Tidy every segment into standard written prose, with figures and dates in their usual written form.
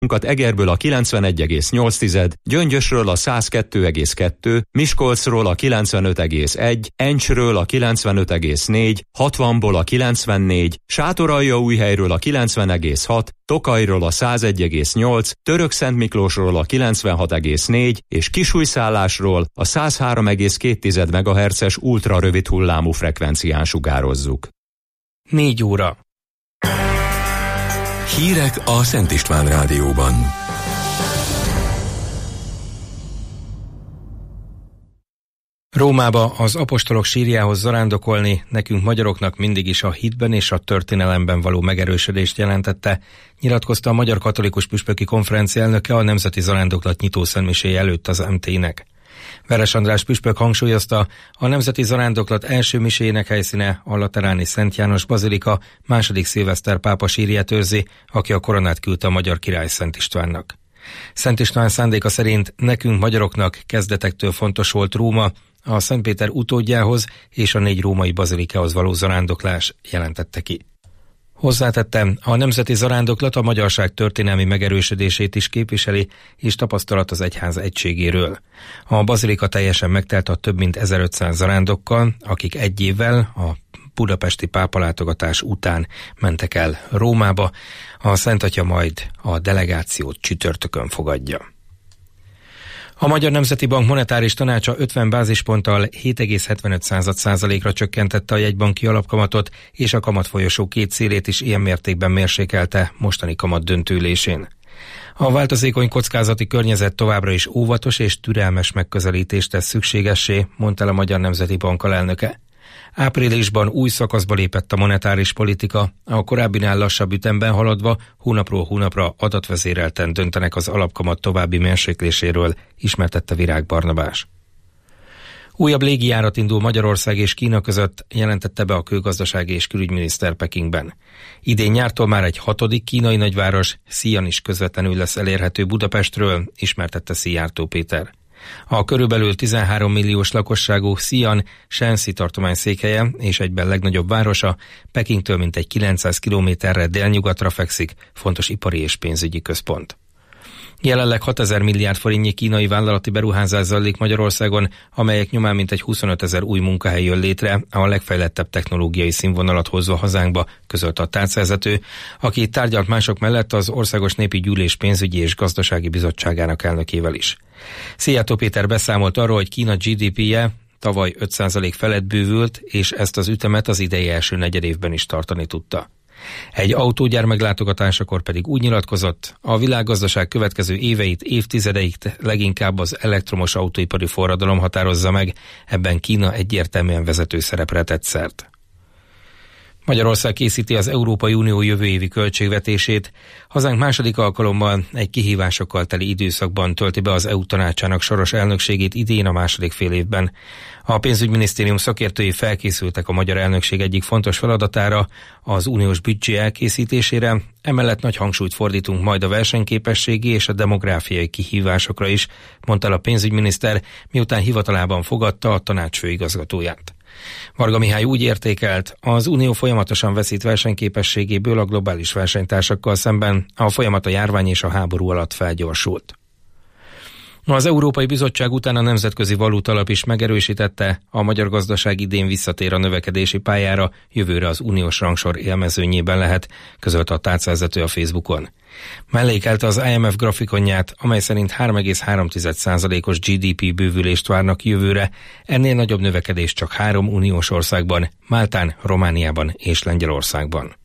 Egerből a 91,8, Gyöngyösről a 102,2, Miskolcról a 95,1, Encsről a 95,4, 60-ból a 94, Sátoraljaújhelyről a 90,6, Tokajról a 101,8, Törökszentmiklósról a 96,4 és Kisújszállásról a 103,2 MHz-es ultrarövid hullámú frekvencián sugározzuk. 4 óra. Hírek a Szent István Rádióban. Rómába az apostolok sírjához zarándokolni nekünk magyaroknak mindig is a hitben és a történelemben való megerősödést jelentette, nyilatkozta a Magyar Katolikus Püspöki Konferencia elnöke a Nemzeti Zarándoklat nyitószentmiséje előtt az MT-nek. Veres András püspök hangsúlyozta, a Nemzeti Zarándoklat első miséjének helyszíne a lateráni Szent János Bazilika, II. Szilveszter pápa sírját őrzi, aki a koronát küldte a magyar király Szent Istvánnak. Szent István szándéka szerint nekünk magyaroknak kezdetektől fontos volt Róma, a Szentpéter utódjához és a 4 római bazilikához való zarándoklás, jelentette ki. Hozzátette, a Nemzeti Zarándoklat a magyarság történelmi megerősödését is képviseli, és tapasztalat az egyház egységéről. A bazilika teljesen megtelt a több mint 1500 zarándokkal, akik egy évvel a budapesti pápalátogatás után mentek el Rómába, a Szent Atya majd a delegációt csütörtökön fogadja. A Magyar Nemzeti Bank monetáris tanácsa 50 bázisponttal 7,75%-ra csökkentette a jegybanki alapkamatot, és a kamatfolyosó két célét is ilyen mértékben mérsékelte mostani kamat döntőülésén. A változékony kockázati környezet továbbra is óvatos és türelmes megközelítést tesz szükségessé, mondta el a Magyar Nemzeti Bank alelnöke. Áprilisban új szakaszba lépett a monetáris politika, a korábbinál lassabb ütemben haladva hónapról hónapra adatvezérelten döntenek az alapkamat további mérsékléséről, ismertette Virág Barnabás. Újabb légijárat indul Magyarország és Kína között, jelentette be a külgazdasági és külügyminiszter Pekingben. Idén nyártól már egy 6. kínai nagyváros, Xi'an is közvetlenül lesz elérhető Budapestről, ismertette Szijjártó Péter. A körülbelül 13 milliós lakosságú Xi'an Shanxi tartomány székhelye és egyben legnagyobb városa, Pekingtől mintegy 900 kilométerre délnyugatra fekszik, fontos ipari és pénzügyi központ. Jelenleg 6000 milliárd forintnyi kínai vállalati beruházás zajlik Magyarországon, amelyek nyomán mintegy 25 000 új munkahely jön létre, a legfejlettebb technológiai színvonalat hozva hazánkba, közölte a tárcavezető, aki tárgyalt mások mellett az Országos Népi Gyűlés pénzügyi és gazdasági bizottságának elnökével is. Szijjártó Péter beszámolt arról, hogy Kína GDP-je tavaly 5% felett bővült, és ezt az ütemet az idei első negyedévben is tartani tudta. Egy autógyár meglátogatásakor pedig úgy nyilatkozott, a világgazdaság következő éveit, évtizedeig leginkább az elektromos autóipari forradalom határozza meg, ebben Kína egyértelműen vezető szerepre tett szert. Magyarország készíti az Európai Unió jövő évi költségvetését. Hazánk második alkalommal egy kihívásokkal teli időszakban tölti be az EU tanácsának soros elnökségét idén a második fél évben. A pénzügyminisztérium szakértői felkészültek a magyar elnökség egyik fontos feladatára, az uniós büdzsé elkészítésére, emellett nagy hangsúlyt fordítunk majd a versenyképességi és a demográfiai kihívásokra is, mondta el a pénzügyminiszter, miután hivatalában fogadta a tanács főigazgatóját. Varga Mihály úgy értékelt, az Unió folyamatosan veszít versenyképességéből a globális versenytársakkal szemben, a folyamat a járvány és a háború alatt felgyorsult. Az Európai Bizottság után a Nemzetközi Valutaalap is megerősítette, a magyar gazdaság idén visszatér a növekedési pályára, jövőre az uniós rangsor élmezőnyében lehet, közölte a tárcavezető a Facebookon. Mellékelte az IMF grafikonját, amely szerint 3,3%-os GDP bővülést várnak jövőre, ennél nagyobb növekedés csak 3 uniós országban, Máltán, Romániában és Lengyelországban.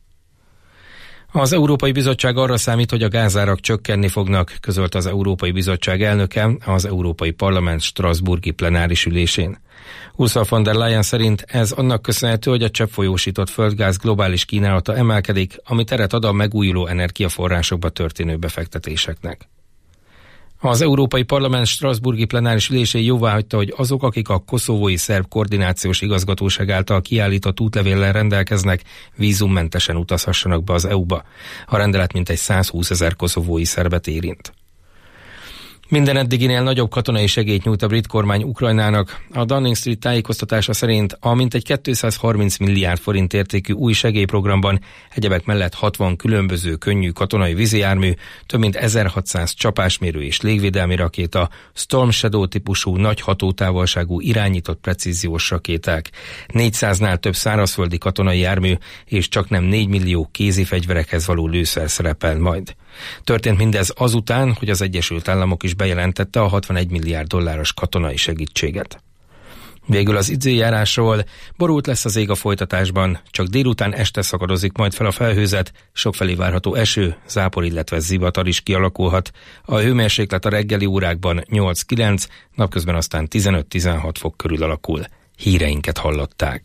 Az Európai Bizottság arra számít, hogy a gázárak csökkenni fognak, közölte az Európai Bizottság elnöke az Európai Parlament strasbourgi plenáris ülésén. Ursula von der Leyen szerint ez annak köszönhető, hogy a cseppfolyósított földgáz globális kínálata emelkedik, ami teret ad a megújuló energiaforrásokba történő befektetéseknek. Az Európai Parlament strasbourgi plenáris ülésén jóváhagyta, hogy azok, akik a koszovói szerb koordinációs igazgatóság által kiállított útlevéllel rendelkeznek, vízummentesen utazhassanak be az EU-ba. A rendelet mintegy 120 000 koszovói szerbet érint. Minden eddiginél nagyobb katonai segélyt nyújt a brit kormány Ukrajnának. A Downing Street tájékoztatása szerint a mintegy 230 milliárd forint értékű új segélyprogramban egyebek mellett 60 különböző könnyű katonai vízijármű, több mint 1600 csapásmérő és légvédelmi rakéta, Storm Shadow típusú nagy hatótávolságú irányított precíziós rakéták, 400-nál több szárazföldi katonai jármű és csaknem 4 millió kézi fegyverekhez való lőszer szerepel majd. Történt mindez azután, hogy az Egyesült Államok is bejelentette a 61 milliárd dolláros katonai segítséget. Végül az időjárásról: borult lesz az ég a folytatásban, csak délután este szakadozik majd fel a felhőzet, sokfelé várható eső, zápor, illetve zivatar is kialakulhat. A hőmérséklet a reggeli órákban 8-9, napközben aztán 15-16 fok körül alakul. Híreinket hallották.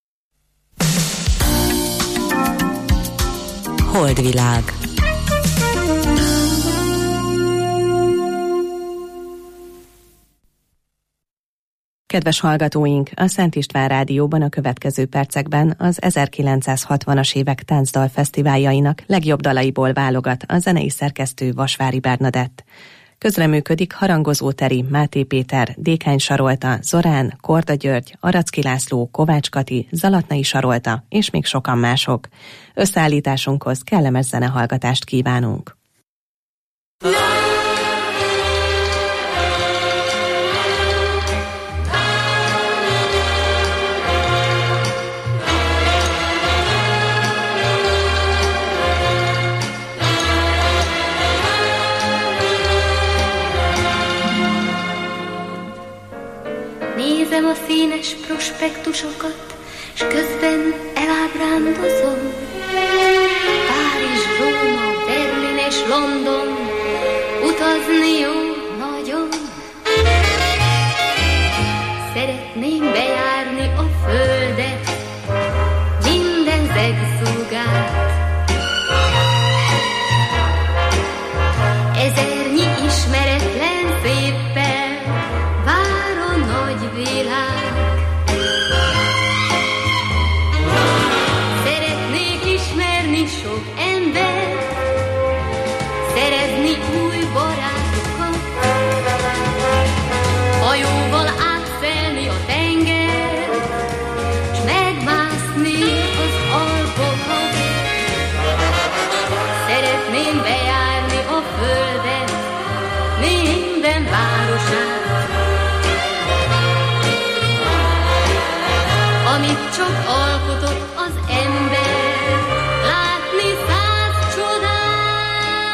Holdvilág. Kedves hallgatóink, a Szent István Rádióban a következő percekben az 1960-as évek táncdalfesztiváljainak legjobb dalaiból válogat a zenei szerkesztő Vasvári Bernadett. Közreműködik harangozóteri Máté Péter, Dékány Sarolta, Zorán, Korda György, Aracki László, Kovács Kati, Zalatnai Sarolta és még sokan mások. Összeállításunkhoz kellemes zenehallgatást kívánunk. Nézem a színes prospektusokat, s közben elábrándozom. Párizs, Róma, Berlin és London, utazni jó nagyon. Szeretném bejárni a földet, minden zegszúgát. Ezernyi ismeretlen széppel vár a nagy világ. Szeretnék ismerni sok embert, szerezni új barátokat, hajóval átszelni a tengert, s megmászni az Alpokat. Szeretném bejárni a földet, minden városát, amit csak alkotott az ember, látni 100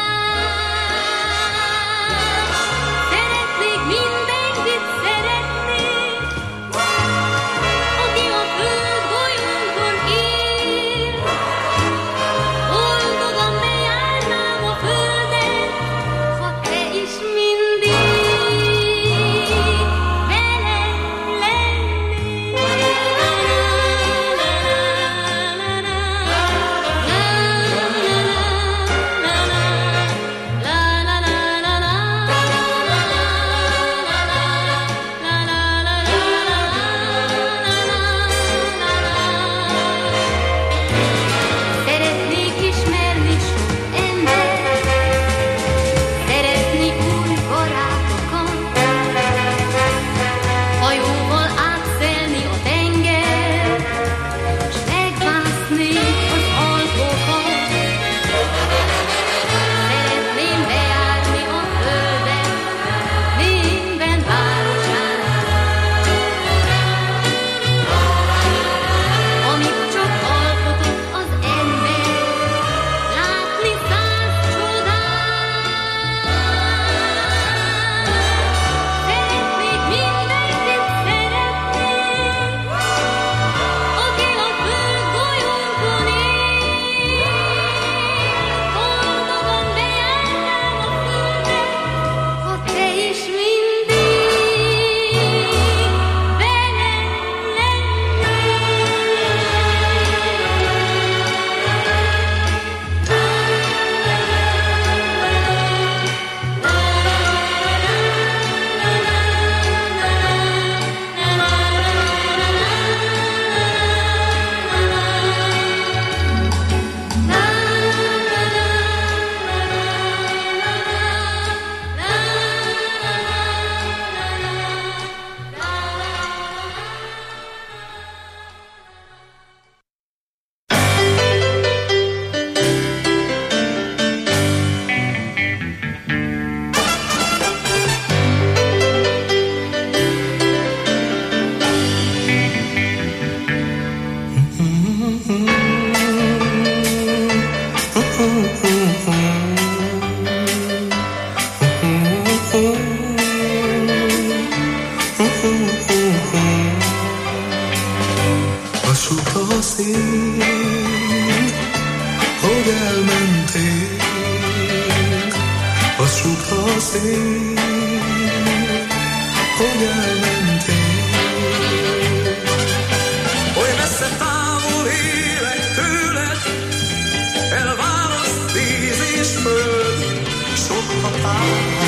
csodát. Szeretnék mindenkit szeretni, azt súgta a szél, hogy elmentél. Oly messze távol élek tőled, elválaszt víz és föld, sok határ.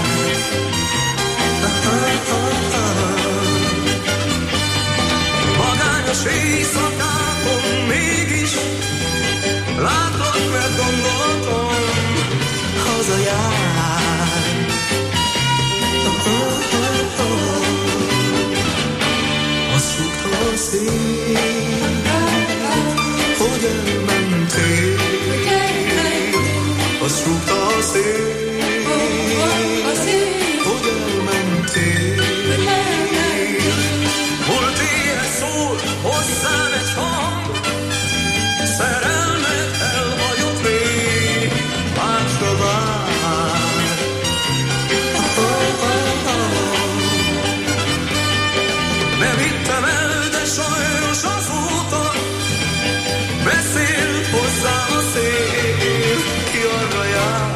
Magányos éjszakákon mégis látlak, mert gondolatom hazajár. Azt súgta a szél, hogy elmentél. Azt súgta a szél, hogy elmentél. Múlt éjjel szól hozzám egy hang, szerelmed elhagyott rég, másra vár. Nem hittem el, de sajnos azóta beszélt hozzám a szél, ki arra jár.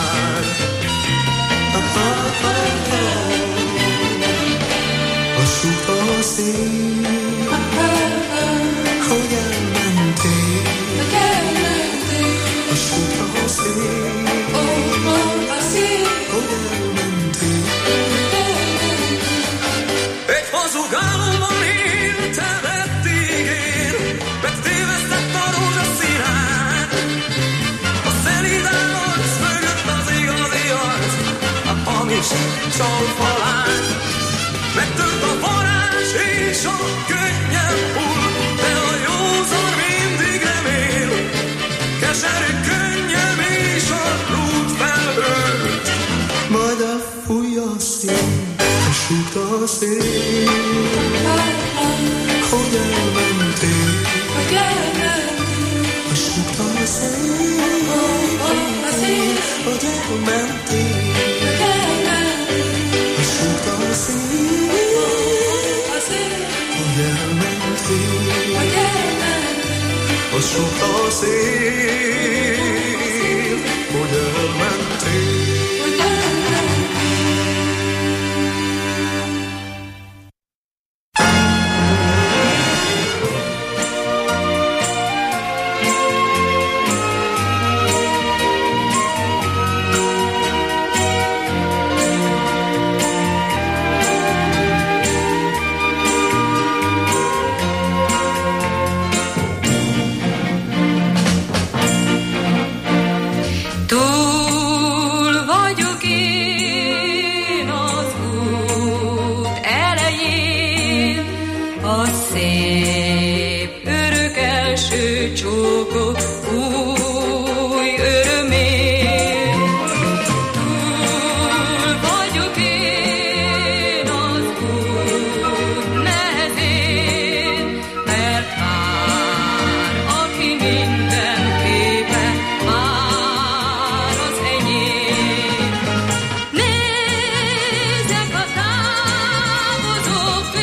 Azt súgta a szél, hogy elmentél. Azt súgta a szél, hogy elmentél. Egy hazug álomban éltem eddig én, megtévesztett a rózsaszínán. A szelíd állarc mögött az igazi arc, a hamis csalfalán. Megtört a varázs és a könnyebb hull, de a józan mindig remél. Keserű könnyem és a rút felhőt, majd elfújja a szél, és súgta a szél, hogy elmentél. És súgta a szél, hogy elmentél. És súgta a szél, hogy elmentél. Azt súgta a szél, hogy elmentél.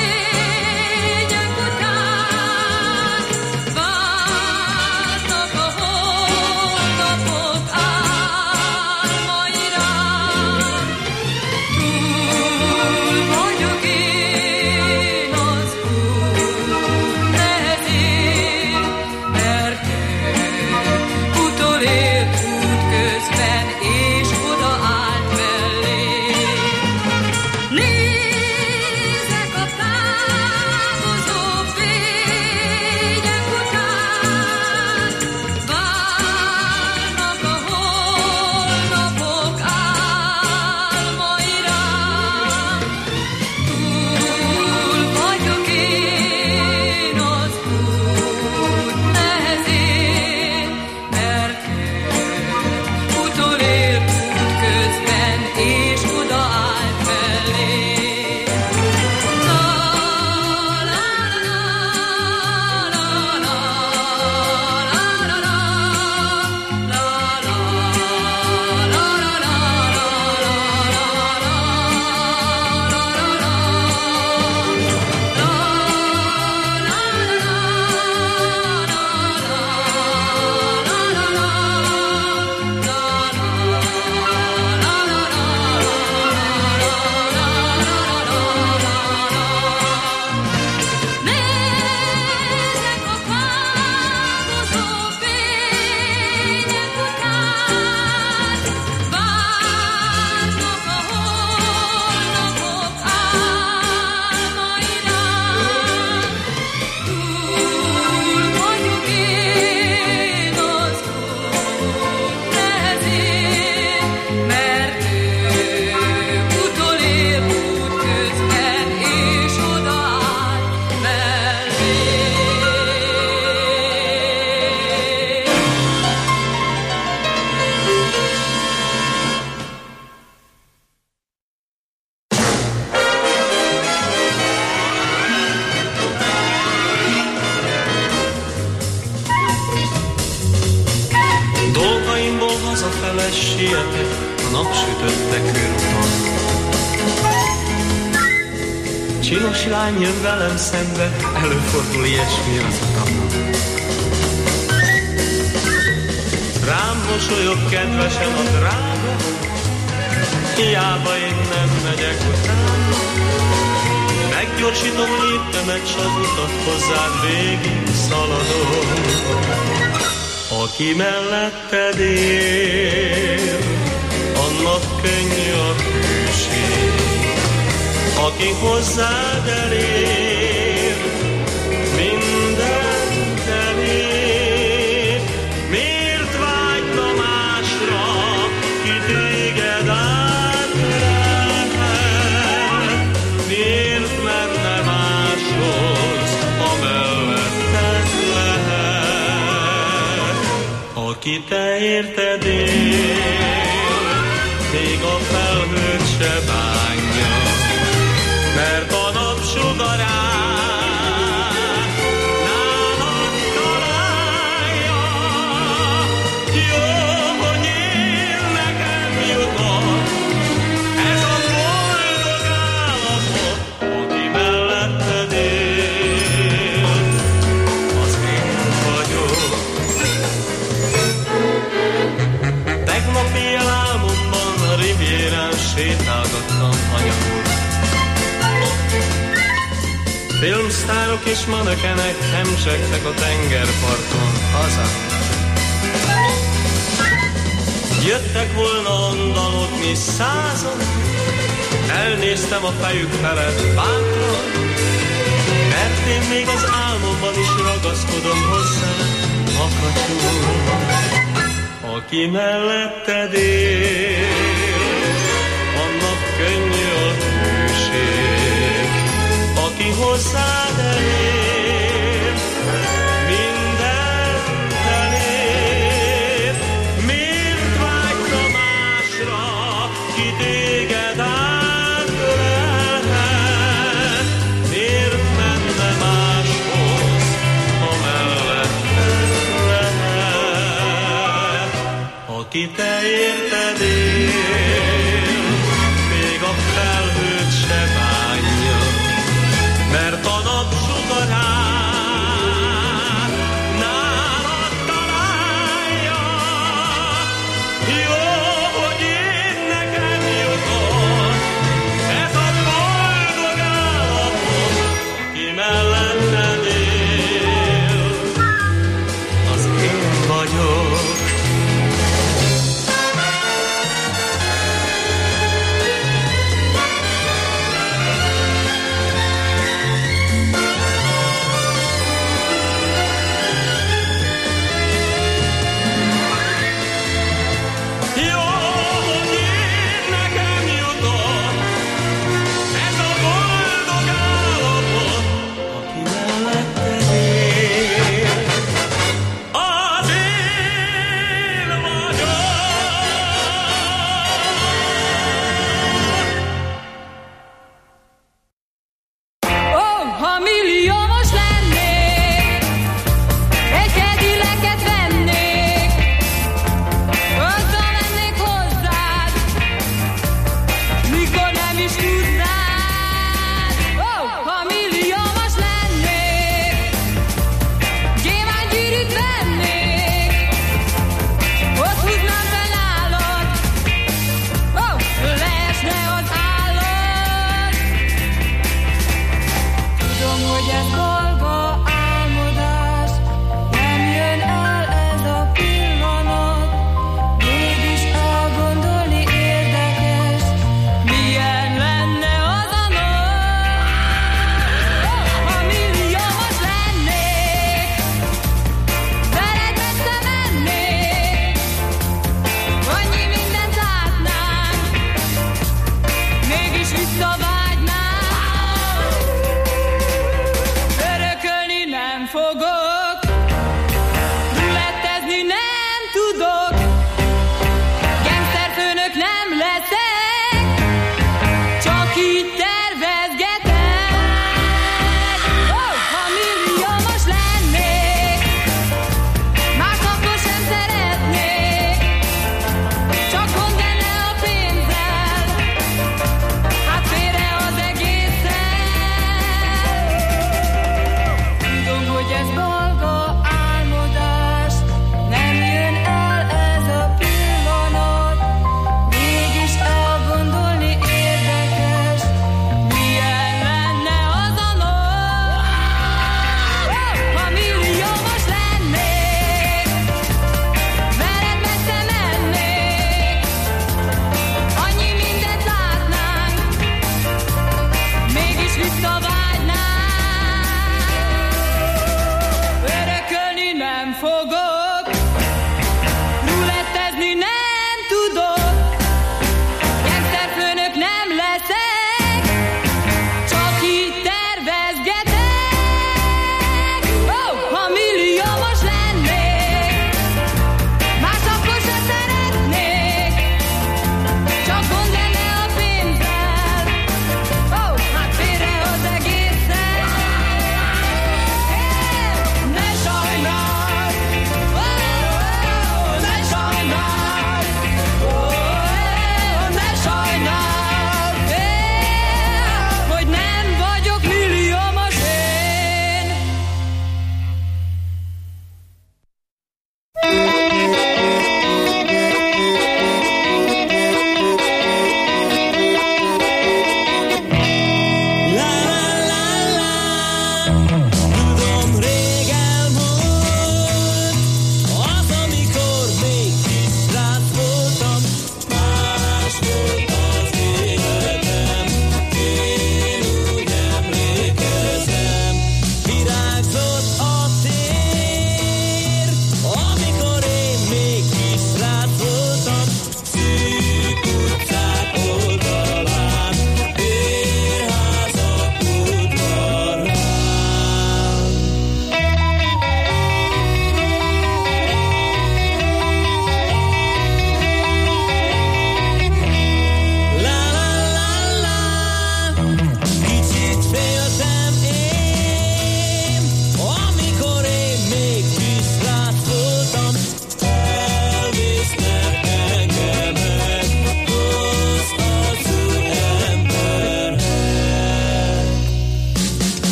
Vártak a sütötte körúton. Csinos lány jön velem szembe, előfordul ilyesmi az utamon. Rám mosolyog kedvesen a drága, hiába én nem megyek utána. Meggyorsítom léptemet, s az utat hozzád végig szaladom. Aki melletted él, annak könnyű a hűség. Aki hozzád elér, mindent elér. Miért vágyna másra, ki téged átölelhet? Miért menne máshoz, ha melletted lehet? Aki te érted él, még a felhőt se bánja, mert a napsugarát nálad találja. Jó, hogy én nekem jutott ez a boldog állapot, aki melletted él, az én vagyok. Tegnap éjjel álmomban a rivierán sétálgattam anyagul. Filmsztárok és manökenek hemzsegtek a tengerparton haza. Jöttek volna andalogni százan, elnéztem a fejük felett bátran, mert én még az álmomban is ragaszkodom hozzá, makacsul. Aki melletted él, annak könnyű a hűség. Aki hozzád elér, mindent elér. Miért vágyna másra, ki téged átölelhet? Miért menne máshoz, ha melletted lehet? Aki te érted él, még a felhőt se bánja, mert a napsugarát nálad találja. Jó, hogy én nekem jutott ez a boldog állapot, aki melletted él, az én vagyok.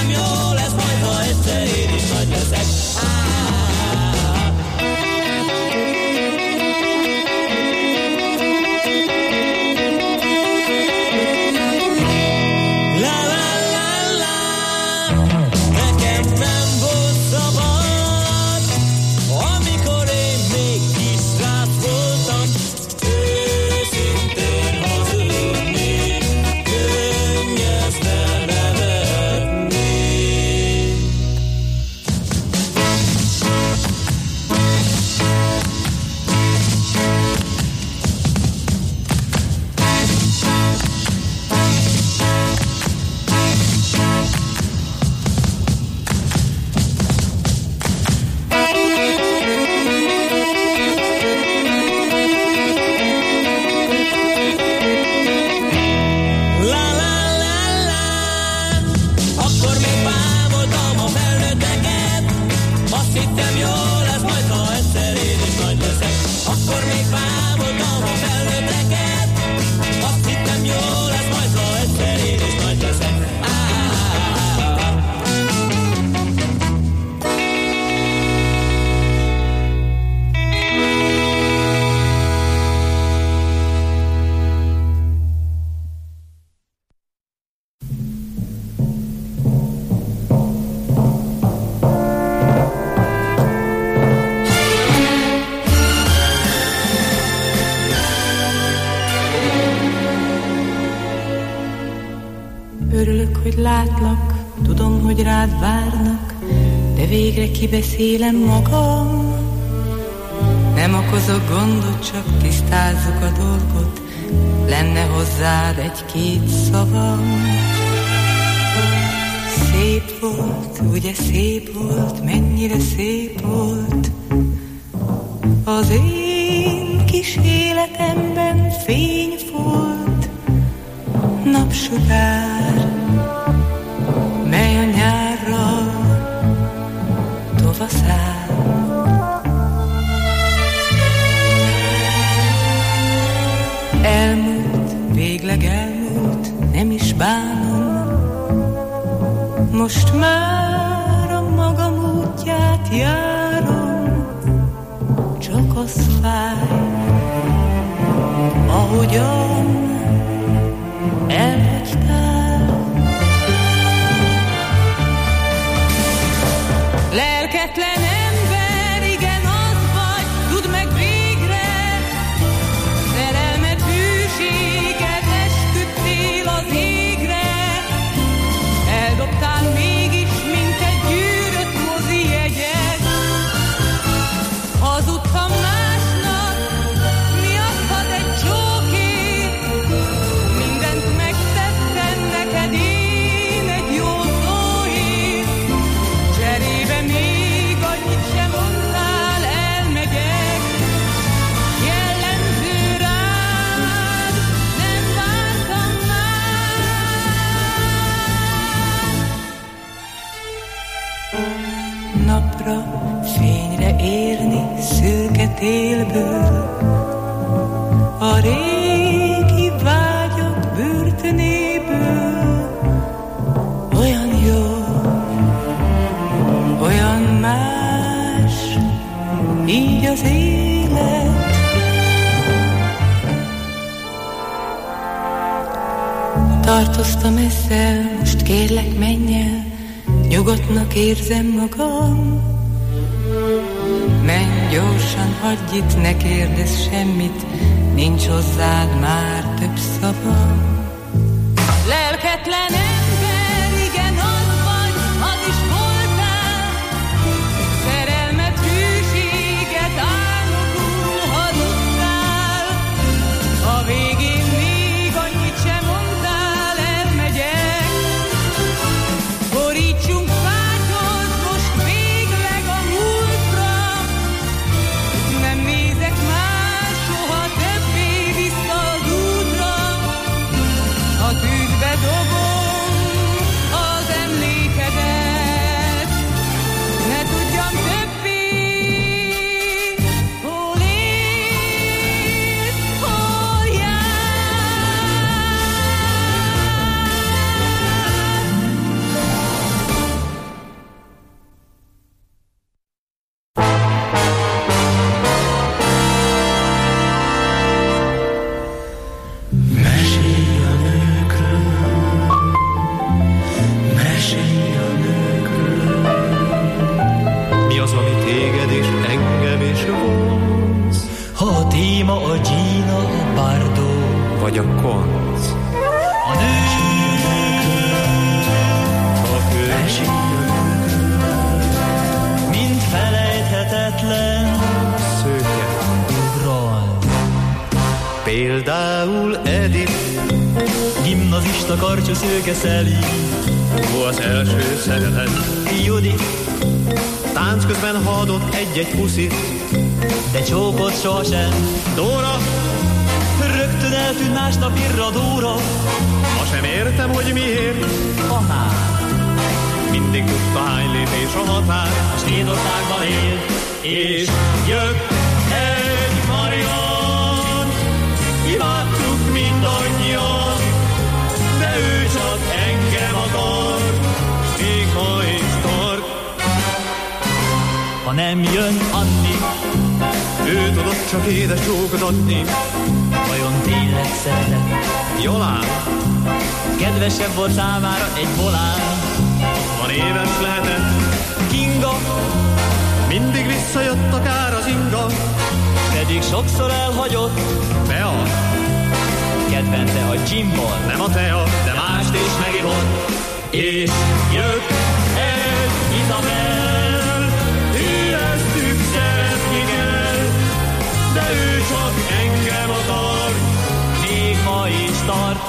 hittem jó lesz, majd ha egyszer én is nagy leszek. Látlak, tudom, hogy rád várnak, de végre kibeszélem magam. Nem okozok gondot, csak tisztázzuk a dolgot, lenne hozzád egy-két szavam. Szép volt, ugye szép volt, mennyire szép volt az én kis életemben fény volt, napsugár, mely a nyárra tovaszáll. Elmúlt, végleg elmúlt, nem is bánom, most már a magam útját járom, csak az fáj, ahogyan elhagytál. Lelketlen ember, igen, az vagy, tudd meg végre, szerelmet, hűséget esküdtél az égre, eldobtál mégis, mint egy gyűrött mozi jegyet, hazudtam másnak, mi adhat egy csókét, mindent megtettem neked én egy jó szóért, cserébe még annyit sem mondtál, elmegyek, jellemző rád, nem vártam már. Napra, fényre érni szürke télből, a régi vágyak börtönéből, olyan jó, olyan más, így az élet. Tartoztam ezzel, most kérlek menj el, nyugodtnak érzem magam. Menj gyorsan, hagyj itt, ne kérdezz semmit, nincs hozzád már több szavam. Lelketlen ember, igen, az vagy, az is voltál, szerelmet, hűséget álmodul hazudtál, a végén még annyit sem mondtál, elmegyek, borítsunk fátyhoz most végleg a múltra, nem nézek már soha többé vissza az útra, a tűzbe dobom a karcsú szőke szeli. Ó, az első szerelem. Judit, tánc közben haladott egy-egy puszit, de csókot sohasem. Dóra, rögtön eltűnt másnap irradóra. Ma sem értem, hogy miért. Határ, mindig tudta hány lépés a határ. A Svédországban él, és jött egy Marian. Imádtuk mindannyian, de ő csak engem akar, még ma is tart. Ha nem jön Anni, ő tudott csak édes csókot adni. Vajon tényleg szeretett? Jól áll. Kedvesebb volt számára egy volán. Van éves lehetett. Kinga, mindig visszajött akár az inga, pedig sokszor elhagyott. Bea, kedvence a gyimbor, nem a tea, de mást is megivott. És jött egy Izabel, ő ezt szeretni kell, de ő csak engem akar, még ma is tart.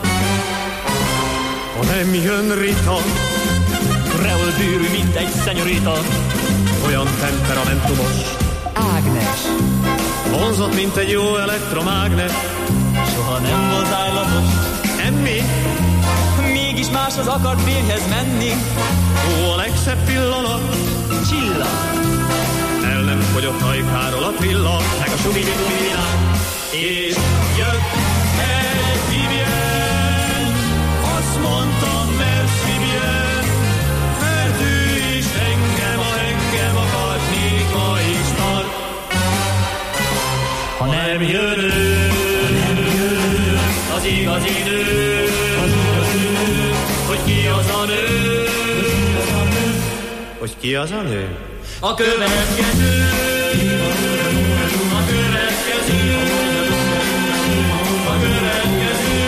Ha nem jön Rita, reol bűrű, mint egy szenyorita, olyan temperamentumos Ágnes, vonzott, mint egy jó elektromágnes. Soha nem volt állatos, semmi, mégis máshoz akart férjhez menni. Ó, a legszebb pillanat, Csilla, el nem fogyott hajkáról a trilla, meg a subi-dubi-világ. És jött egy Vivien, azt mondtam, merci bien, mert ő is engem akart, még ma is tart. Ha nem jön ő, az igazi nő, hogy ki az a nő, hogy ki az a nő? A következő, a következő, a következő.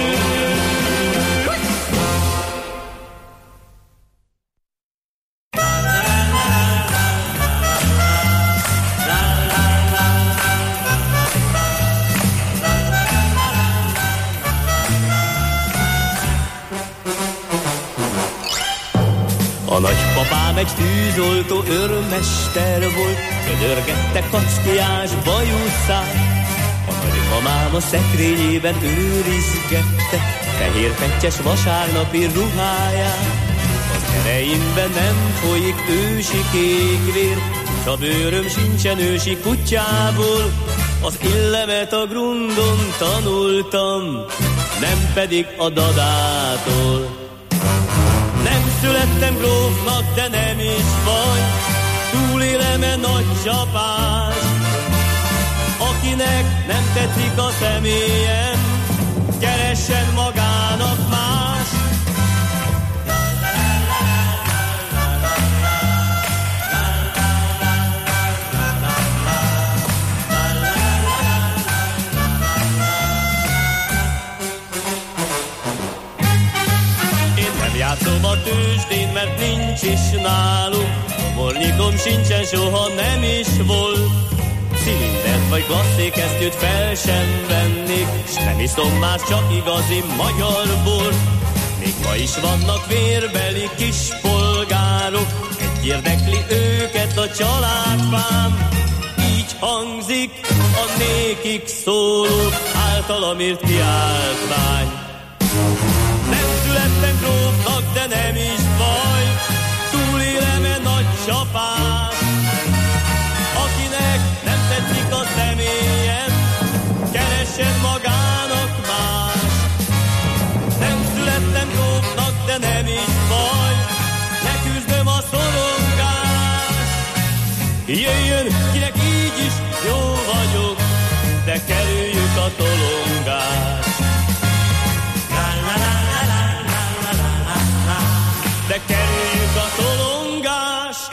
A nagypapám egy tűzoltó őrmester volt, ködörgette kackiás bajuszát. A nagymamám a szekrényében őrizgette fehér pettyes vasárnapi ruháját. Az ereimben nem folyik ősi kékvér, s a bőröm sincsen ősi kutyából. Az illemet a grundon tanultam, nem pedig a dadától. Nem születtem grófnak, de nem is baj, túlélem-e nagy csapás. Akinek nem tetszik a személyem, keressen magának más. Játszom a tőzsdén, mert nincs is nálunk, komornyikom sincsen, soha nem is volt. Szilindert vagy glasszékesztyűt fel sem vennék, s nem iszom más, csak igazi magyar bor. Még ma is vannak vérbeli kispolgárok, egy érdekli őket a családfám. Így hangzik a nékik szóló, általam írt kiáltvány. Nem születtem grófnak, de nem is baj, túlélem-e nagy csapás. Akinek nem tetszik a személyem, keressen magának más. Nem születtem grófnak, de nem is baj, leküzdöm a szorongást. Jöjjön, kinek így is jó vagyok, de kerüljük a tolongást. De kerüljük a tolongást.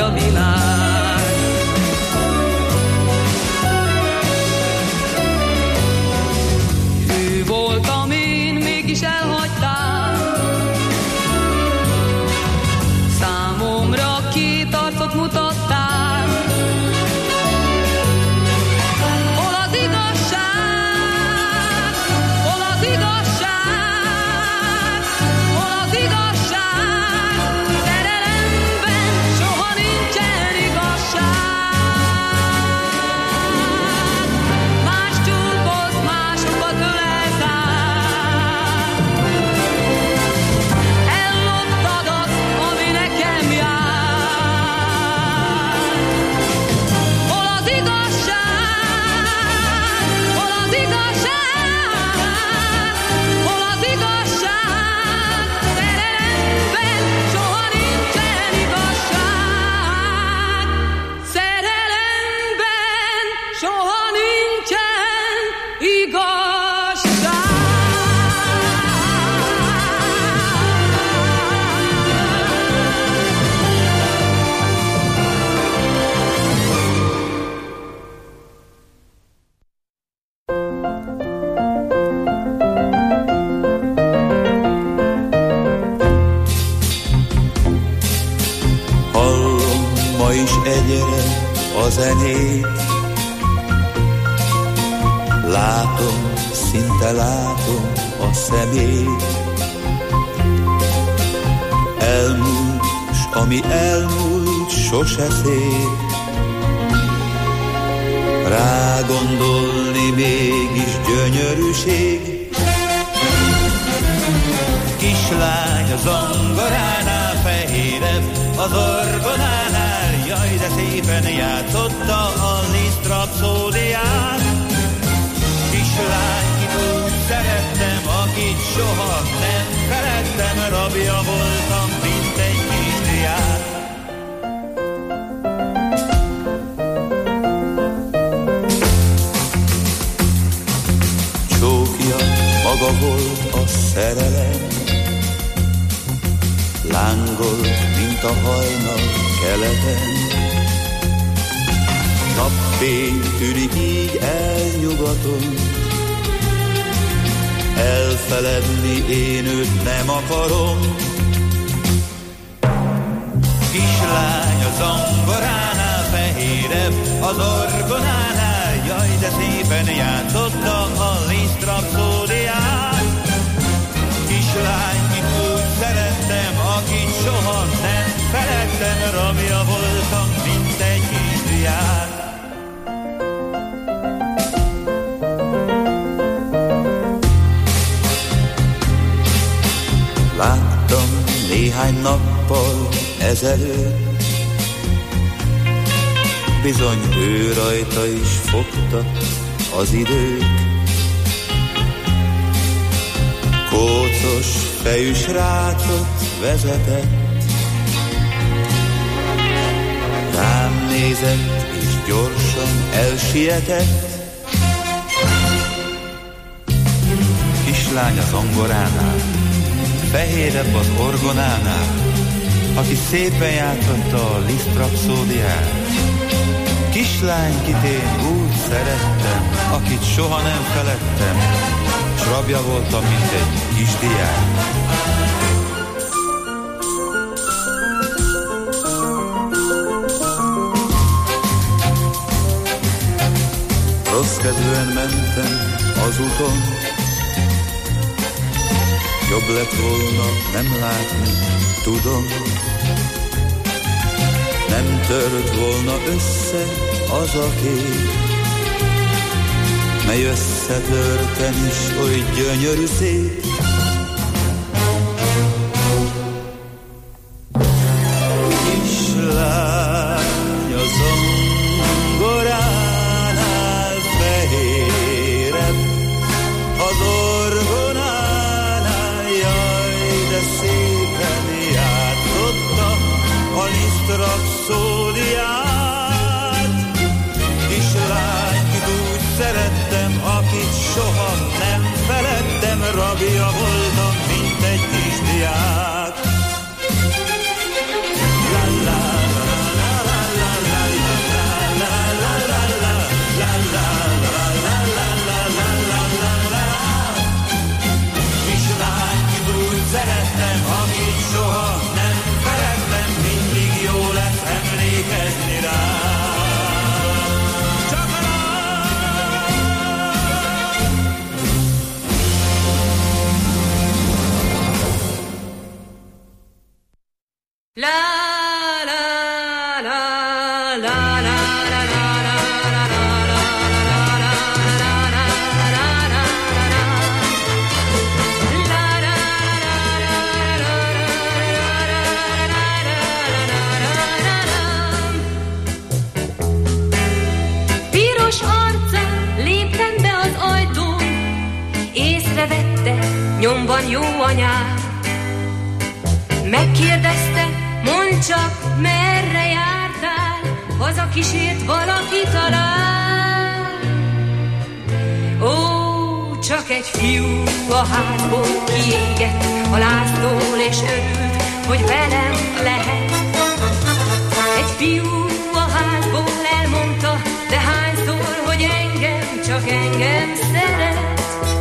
a világ. Hű voltam én, mégis elhagytál. Számomra két arcot mutattál. Hol az igazság? Hol az igazság? Hol az igazság? Szerelemben soha nincsen igazság. Más csúfolsz, másokat ölelsz át. Elloptad azt, ami nekem jár. Hol az igazság? Hol az igazság? Hol az igazság? Szerelemben soha nincsen igazság. Szerelemben soha nincsen igazság. Hallom ma is egyre a zenét, látom, szinte látom a szemét. Elmúlt, s ami elmúlt, sose szép. Rágondolni mégis gyönyörűség. Kislány a zongoránál, fehérebb az orgonánál, jaj, de szépen játszotta a Liszt rapszódiát. Kislány, kit úgy szerettem, akit soha nem feledtem, rabja voltam, mint egy kisdiák. Csókja maga volt a szerelem, lángol, mint a hajnal keleten. Napfény tűnik így elnyugaton, elfeledni én őt nem akarom. Kislány a zongoránál, fehérebb az orgonánál, jaj, de szépen játszotta a Liszt rapszódiát. Kislány, kit úgy szerettem, akit soha nem feledtem, rabja voltam, mint egy kisdiák. Láttam néhány nappal ezelőtt, bizony ő rajta is fogta az időt. Kócos fejű srácot vezetett, rám nézett és gyorsan elsietett. Kislány a zongoránál, fehérebb az orgonánál, aki szépen játszotta a Liszt rapszódiát. Kislány, kit én úgy szerettem, akit soha nem feledtem, s rabja voltam, mint egy kisdiák. Rossz kedvűen mentem az úton, jobb lett volna nem látni, tudom. Nem tört volna össze az a kép, mely összetörten is oly gyönyörű szép. Kislány a zongoránál, fehérebb az orgonánál, jaj, de szépen játszotta a Liszt rapszódiát. Kislány, kit úgy szerettem, akit soha nem feledtem, rabja voltam, mint egy kisdiák. La la la la la. nyomban jó anyám. Megkérdezte, mondd csak, merre jártál, haza kísért valaki talán. Ó, csak egy fiú a házból kiégett a láztól, és örült, hogy velem lehet. Egy fiú a házból elmondta, de hányszor, hogy engem, csak engem szeret.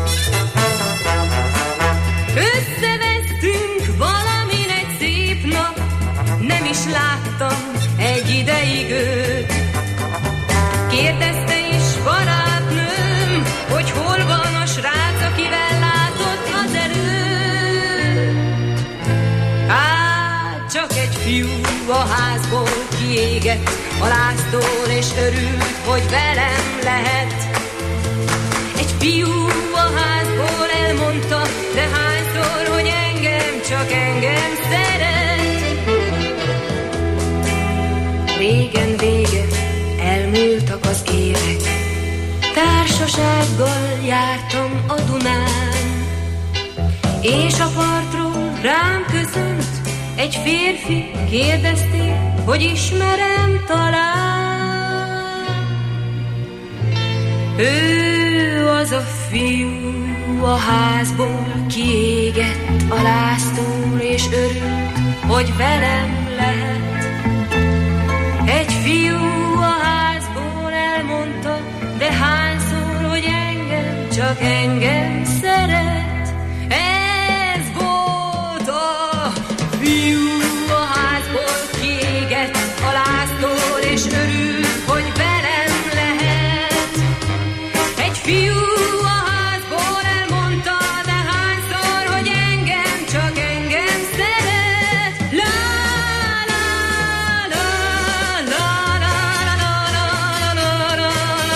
Összevesztünk valamin egy szép nap, nem is láttam egy ideig őt. Kérdezte is barátnőm, hogy hol van a srác, akivel látott az előtt. Hát csak egy fiú a házból kiégett a láztól, és örült, hogy velem lehet. Egy fiú a házból elmondta, de hányszor, hogy engem, csak engem szeret. Régen vége, elmúltak az évek, társasággal jártam a Dunán, és a partról rám köszönt egy férfi, kérdezték, hogy ismerem talán. Ő az a fiú a házból kiégett a láztól, és örült, hogy velem lehet. Egy fiú a házból elmondta, de hányszor, hogy engem, csak engem szeret. Ez volt a fiú a házból kiégett a láztól, és örült, hogy velem lehet. Egy fiú a házból elmondta, de hányszor, hogy engem, csak engem szeret. La la la la la la la la la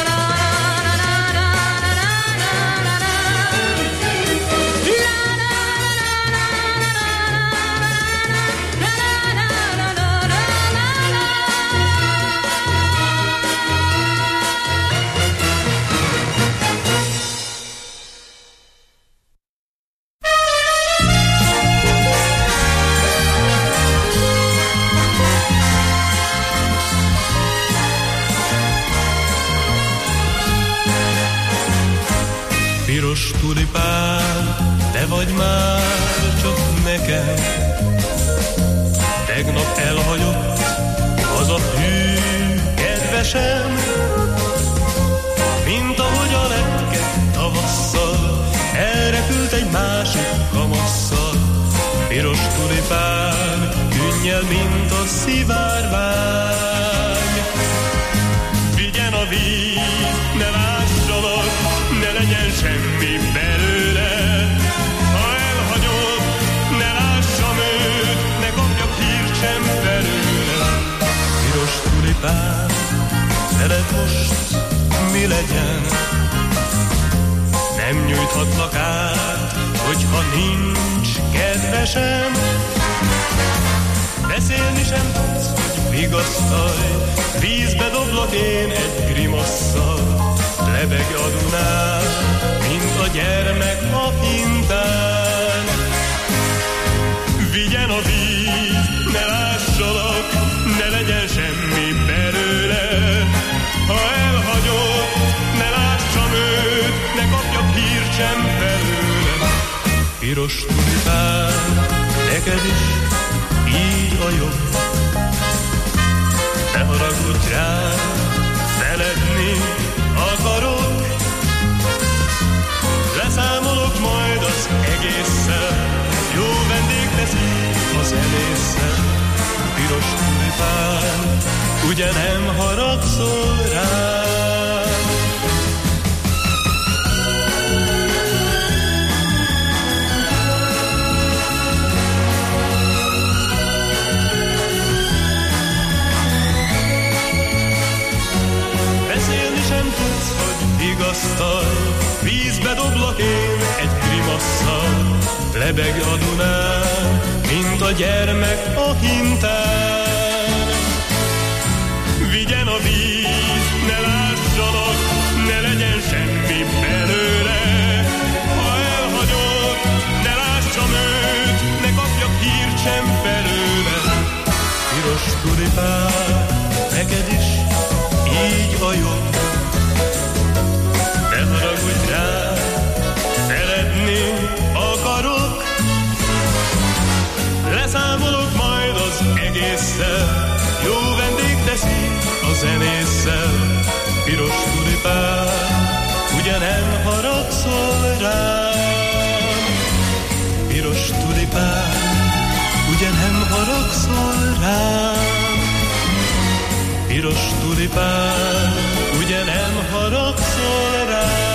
Piros tulipán, te vagy már csak nekem. Tegnap elhagyott az a hű kedvesem, mint ahogy a lepke tavasszal elrepült egy másik kamasszal. Piros tulipán, künnyel, mint a szivárvány. Vigyen a víz, ne lássalak, ne legyen semmi belőle. Ha elhagyod, ne lássam őt, ne kapjak hírt sem belőle. Piros tulipán, veled most mi legyen? Nem nyújthatlak át, hogyha nincs kedvesem. Beszélni sem tudsz, hogy vigasztalj, vízbe doblak én egy grimasszal. Lebeg a Dunán, mint a gyermek a hintán. Vigyen a víz, ne lássalak, ne legyen semmi belőle. Ha elhagyod, ne lássam őt, ne kapjak hírt sem belőle. Piros tulipán, neked is így a jobb. Ne haragudj rám, szeretni akarok. Leszámolok majd az egésszel, jó vendég teszik a zenésszel. Piros tulipán, ugye nem haragszol rám? Beszélni sem tudsz, hogy vigasztalj, vízbe doblak én egy grimasszal. Lebeg a Dunán, mint a gyermek a hintán. Vigyen a víz, ne lássalak, ne legyen semmi belőle. Ha elhagyod, neked is így a jó. Ne haragudj rá, szeretni akarok. Leszámolok majd az egésszel, jó vendég teszi a zenésszel. Piros tulipán, ugye nem haragszol rám? Piros tulipán, ugye nem haragszol rám? Piros tulipán, ugye nem haragszol rám?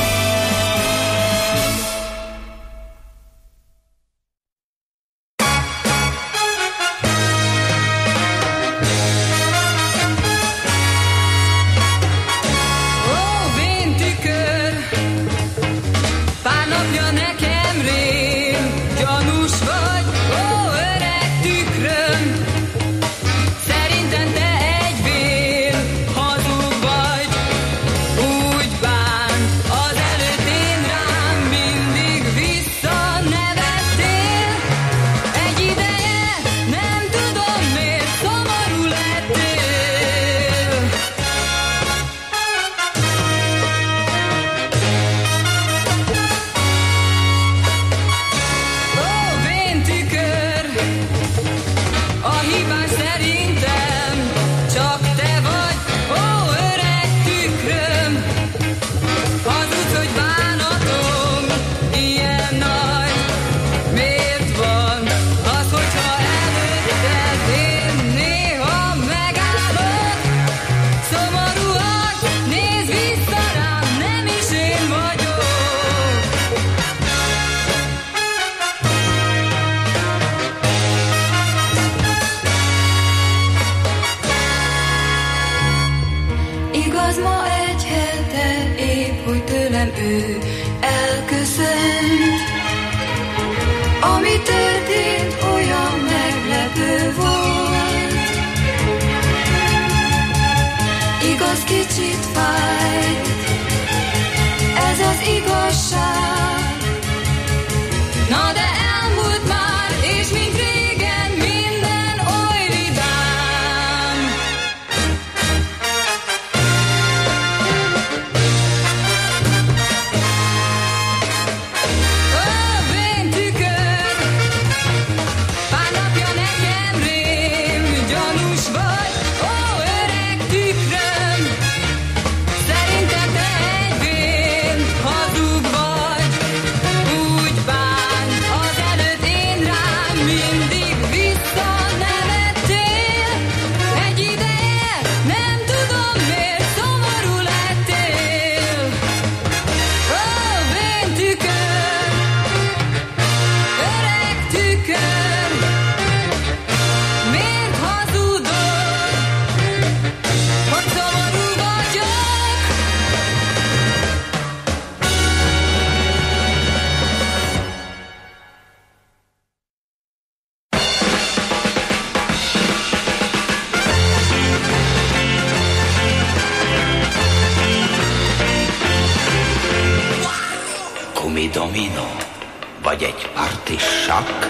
Domino, vagy egy parti sakk?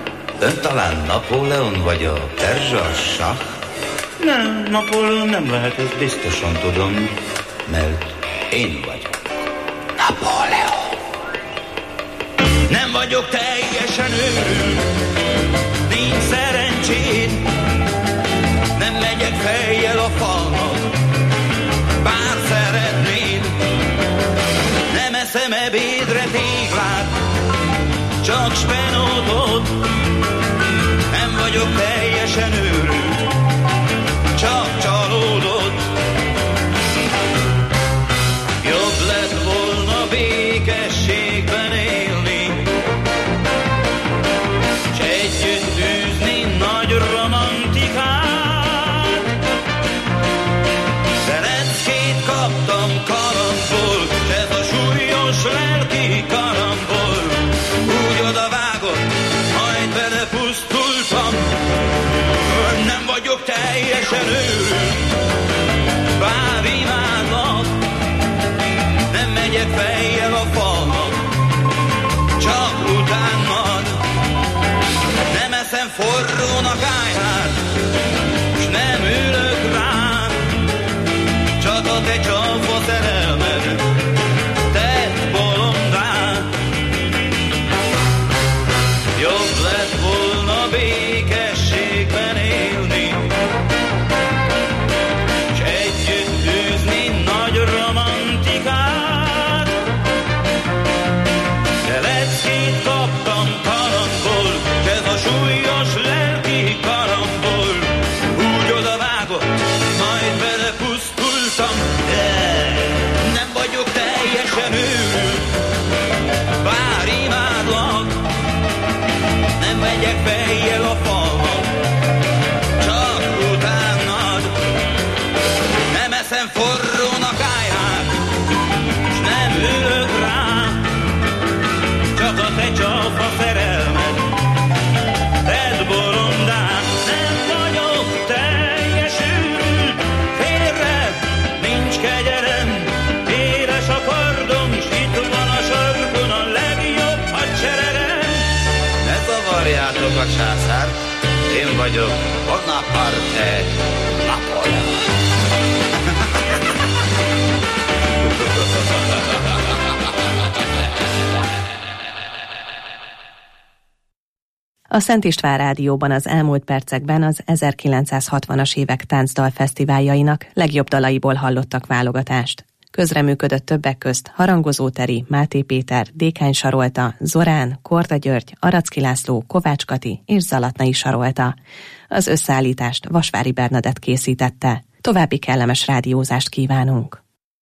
Ön talán Napóleon, vagy a perzsa sakk? Nem, Napóleon nem lehet, ezt biztosan tudom, mert én vagyok Napóleon. Nem vagyok teljesen őrült, nincs szerencséd, nem megyek fejjel a falnak, bár szeretnéd. Nem eszem ebédre téglát, csak spenótot. Nem vagyok teljesen őrült, csak csalódott. Jobb lett volna békességben élni, s együtt űzni nagy romantikát. Szereckét kaptam kalandból, s ez a súlyos lelki karambol úgy odavágott, majd belepusztultam. Nem vagyok teljesen őrült, bár imádlak, nem megyek fejjel a falnak, csak utánad. Nem eszem forrónak áját, s nem ülök rá, a császár, én vagyok Bonaparte Napóleon. A Szent István Rádióban az elmúlt percekben az 1960-as évek táncdalfesztiváljainak legjobb dalaiból hallottak válogatást. Közreműködött többek közt Harangozó Teri, Máté Péter, Dékány Sarolta, Zorán, Korda György, Aracki László, Kovács Kati és Zalatnai Sarolta. Az összeállítást Vasvári Bernadett készítette. További kellemes rádiózást kívánunk!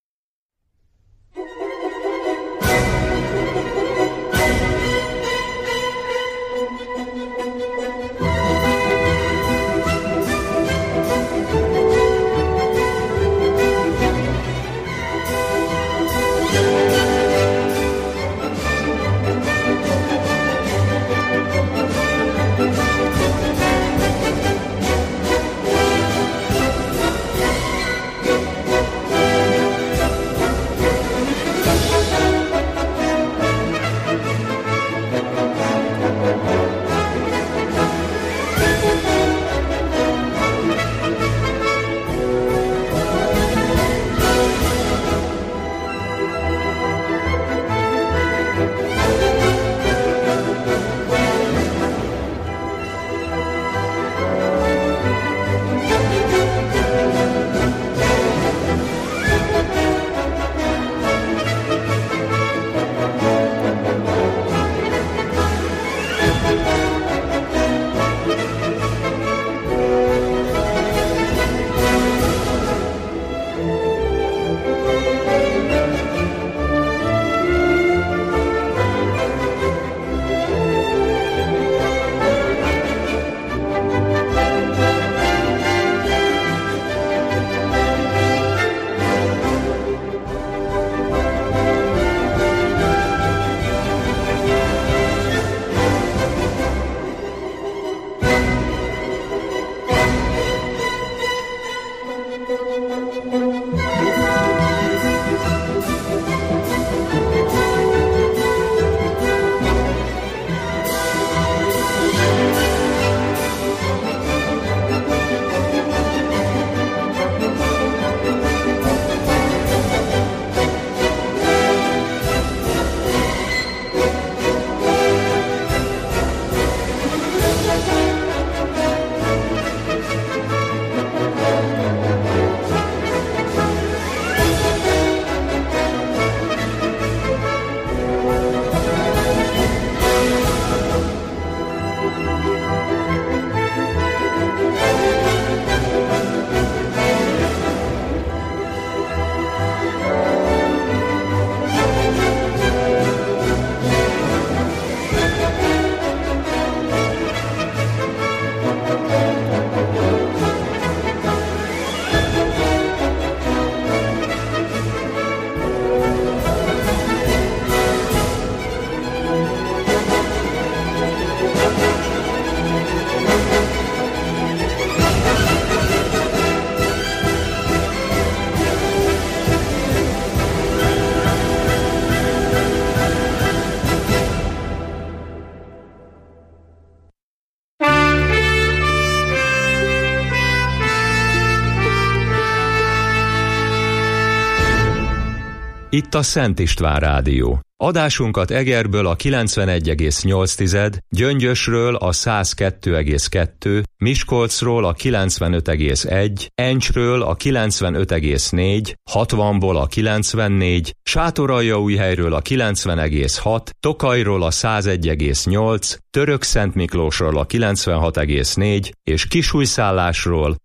Itt a Szent István Rádió. Adásunkat Egerből a 91,8, Gyöngyösről a 102,2, Miskolcról a 95,1, Encsről a 95,4, 60-ból a 94, Sátoraljaújhelyről a 90,6, Tokajról a 101,8, Törökszentmiklósról a 96,4 és Kisújszállásról